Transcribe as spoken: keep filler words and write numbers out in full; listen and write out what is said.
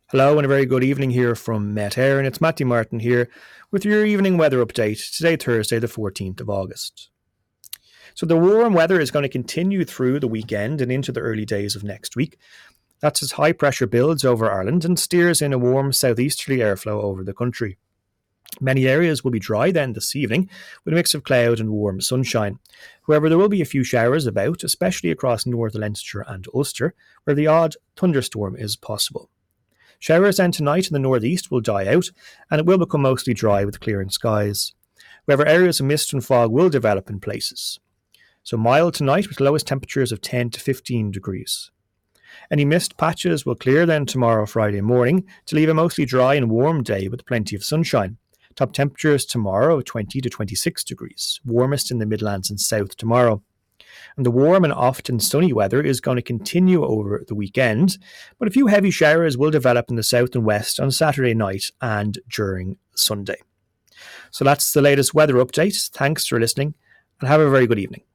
Hello and a very good evening here from Met Air, and it's Matty Martin here with your evening weather update today, Thursday, the fourteenth of August. So the warm weather is going to continue through the weekend and into the early days of next week. That's as high pressure builds over Ireland and steers in a warm southeasterly airflow over the country. Many areas will be dry then this evening, with a mix of cloud and warm sunshine. However, there will be a few showers about, especially across North Leinster and Ulster, where the odd thunderstorm is possible. Showers then tonight in the northeast will die out, and it will become mostly dry with clearing skies. However, areas of mist and fog will develop in places. So mild tonight with lowest temperatures of ten to fifteen degrees. Any mist patches will clear then tomorrow Friday morning to leave a mostly dry and warm day with plenty of sunshine. Top temperatures tomorrow of twenty to twenty-six degrees, warmest in the Midlands and South tomorrow. And the warm and often sunny weather is going to continue over the weekend, but a few heavy showers will develop in the south and west on Saturday night and during Sunday. So that's the latest weather update. Thanks for listening and have a very good evening.